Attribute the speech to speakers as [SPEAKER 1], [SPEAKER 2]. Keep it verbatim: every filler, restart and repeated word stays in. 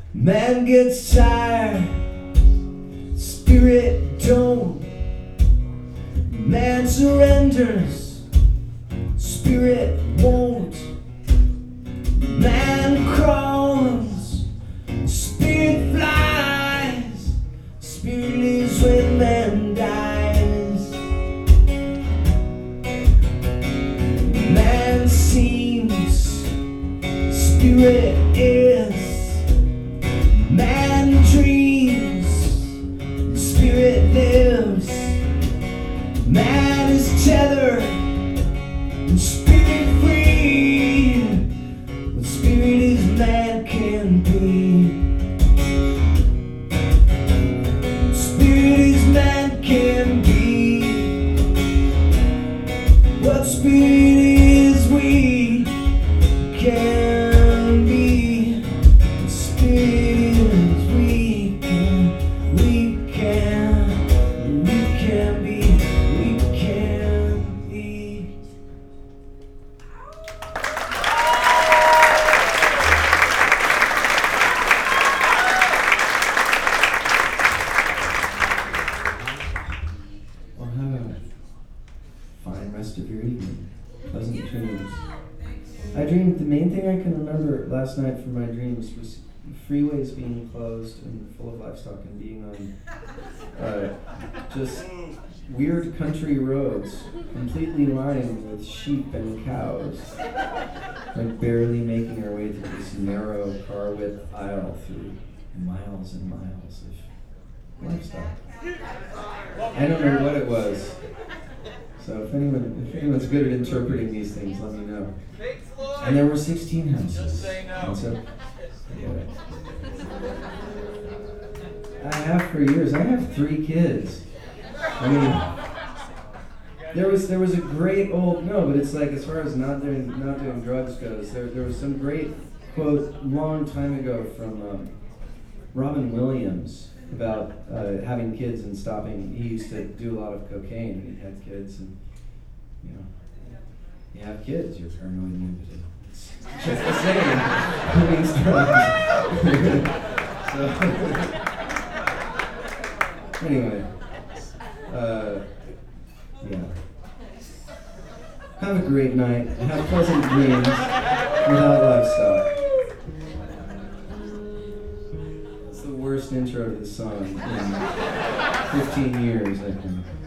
[SPEAKER 1] Man gets tired, spirit don't. Man surrenders, spirit won't. Man crawls, spirit flies. Spirit lives when man dies. Man seems, spirit is. Man dreams, spirit lives. Man is tethered, and spirit free. What spirit is, man can be. What spirit is, man can be. What spirit is, we can be. What spirit rest of your evening. Pleasant dreams. I dreamed, the main thing I can remember last night from my dreams was freeways being closed and full of livestock and being on uh, just weird country roads, completely lined with sheep and cows, like barely making our way through this narrow car width aisle through miles and miles of livestock. I don't know what it was. So if anyone, if anyone's good at interpreting these things, let me know. And there were sixteen houses. And so, yeah. I have for years. I have three kids. I mean, there was there was a great old no, but it's like as far as not doing not doing drugs goes, there there was some great quote long time ago from um, Robin Williams about uh, having kids and stopping. He used to do a lot of cocaine and he had kids, and you know, you have kids, you're paranoid and impotent. It's just the same. Means so anyway, uh, yeah. Have a great night. Have pleasant dreams without livestock. Worst intro to the song in fifteen years, I think.